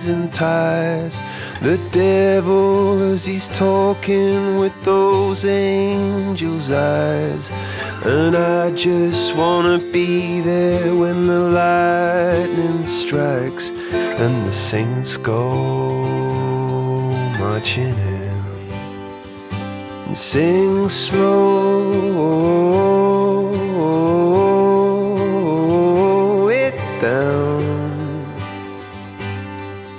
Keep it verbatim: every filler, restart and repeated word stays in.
rising tides. The devil as he's talking with those angels' eyes. And I just wanna be there when the lightning strikes and the saints go marching in. And sing slow